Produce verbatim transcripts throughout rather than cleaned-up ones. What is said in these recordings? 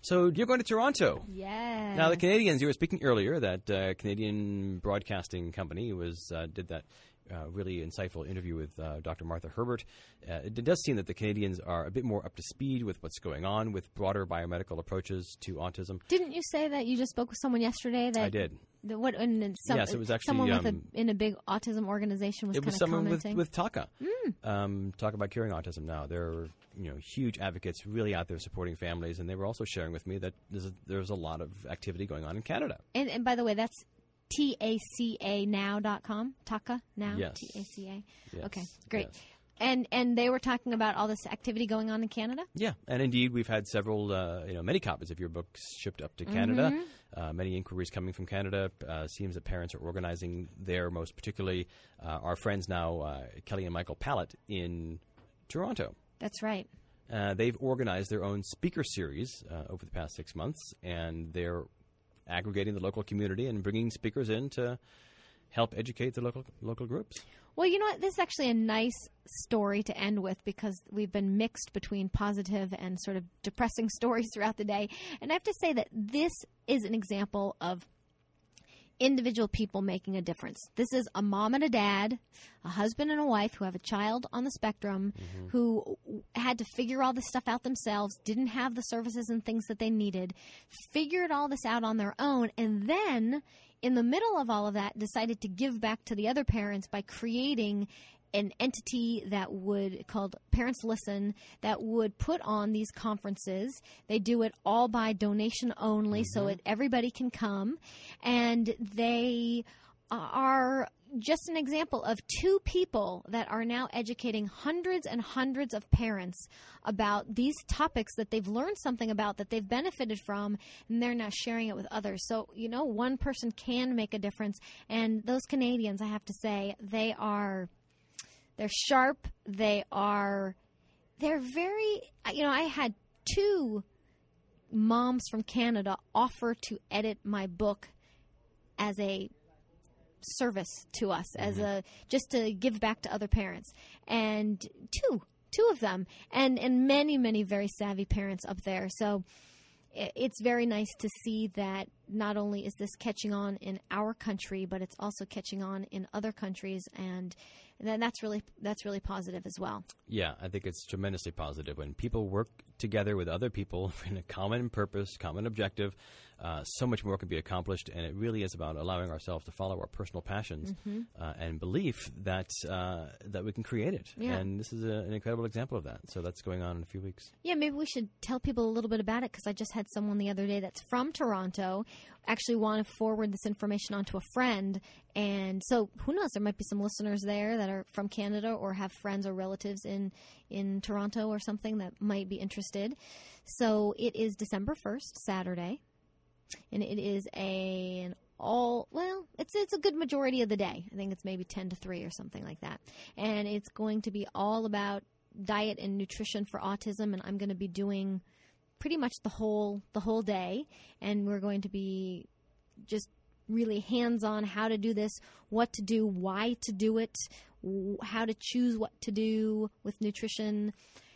So you're going to Toronto. Yeah. Now, the Canadians, you were speaking earlier, that uh, Canadian Broadcasting Company was uh, did that uh, really insightful interview with uh, Doctor Martha Herbert. Uh, it does seem that the Canadians are a bit more up to speed with what's going on with broader biomedical approaches to autism. Didn't you say that you just spoke with someone yesterday? That I did. The, what? And then some, yes, it was actually someone with um, a, in a big autism organization was it kind was of someone commenting. with, with Taka. Mm. Um, talk about curing autism now. They're you know huge advocates, really out there supporting families, and they were also sharing with me that there's a, there's a lot of activity going on in Canada. And, and by the way, that's T A C A now dot com. Taka now. Yes. T A C A. Yes. Okay, great. Yes. And and they were talking about all this activity going on in Canada? Yeah, and indeed we've had several, uh, you know, many copies of your books shipped up to Canada. Mm-hmm. Uh, many inquiries coming from Canada. Uh, seems that parents are organizing there, most particularly uh, our friends now, uh, Kelly and Michael Pallett in Toronto. That's right. Uh, they've organized their own speaker series uh, over the past six months, and they're aggregating the local community and bringing speakers in to help educate the local local groups. Well, you know what? This is actually a nice story to end with because we've been mixed between positive and sort of depressing stories throughout the day. And I have to say that this is an example of individual people making a difference. This is a mom and a dad, a husband and a wife who have a child on the spectrum, mm-hmm. who had to figure all this stuff out themselves, didn't have the services and things that they needed, figured all this out on their own, and then in the middle of all of that decided to give back to the other parents by creating an entity that would, called Parents Listen, that would put on these conferences. They do it all by donation only, mm-hmm. so it, everybody can come. And they are just an example of two people that are now educating hundreds and hundreds of parents about these topics that they've learned something about, that they've benefited from, and they're now sharing it with others. So, you know, one person can make a difference. And those Canadians, I have to say, they are... They're sharp. They are, they're very, you know, I had two moms from Canada offer to edit my book as a service to us, mm-hmm. as a, just to give back to other parents. And two, two of them, and, and many, many very savvy parents up there. So it's very nice to see that not only is this catching on in our country, but it's also catching on in other countries, and then that's really that's really positive as well. Yeah, I think it's tremendously positive when people work together with other people in a common purpose, common objective. Uh, so much more can be accomplished, and it really is about allowing ourselves to follow our personal passions mm-hmm. uh, and belief that uh, that we can create it. Yeah. And this is a, an incredible example of that. So that's going on in a few weeks. Yeah, maybe we should tell people a little bit about it, because I just had someone the other day that's from Toronto actually want to forward this information onto a friend. And so who knows, there might be some listeners there that are from Canada or have friends or relatives in, in Toronto or something that might be interested. So it is December first, Saturday. And it is a, an all, well, it's it's a good majority of the day. I think it's maybe ten to three or something like that. And it's going to be all about diet and nutrition for autism, and I'm going to be doing pretty much the whole the whole day. And we're going to be just really hands-on how to do this, what to do, why to do it, how to choose what to do with nutrition,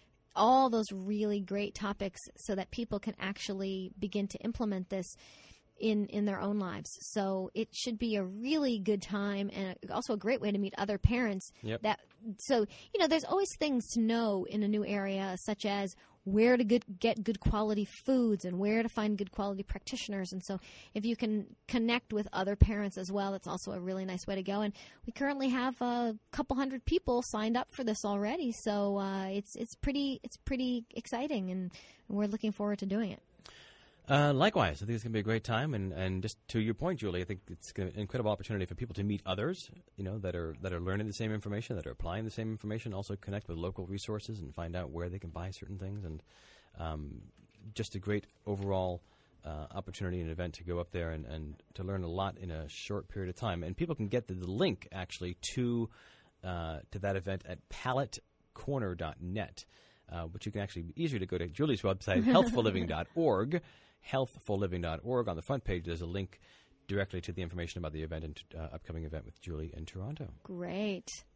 all those really great topics so that people can actually begin to implement this in, in their own lives. So it should be a really good time, and also a great way to meet other parents. Yep. That so, you know, there's always things to know in a new area, such as where to good, get good quality foods and where to find good quality practitioners. And so if you can connect with other parents as well, it's also a really nice way to go. And we currently have a couple hundred people signed up for this already. So uh, it's it's pretty it's pretty exciting, and we're looking forward to doing it. Uh, likewise, I think it's going to be a great time, and, and just to your point, Julie, I think it's gonna be an incredible opportunity for people to meet others, you know, that are that are learning the same information, that are applying the same information, also connect with local resources and find out where they can buy certain things, and um, just a great overall uh, opportunity and event to go up there and, and to learn a lot in a short period of time. And people can get the, the link, actually, to uh, to that event at pallet corner dot net, uh, which you can actually be easier to go to Julie's website, healthful living dot org. healthful living dot org. On the front page, there's a link directly to the information about the event and uh, upcoming event with Julie in Toronto. Great.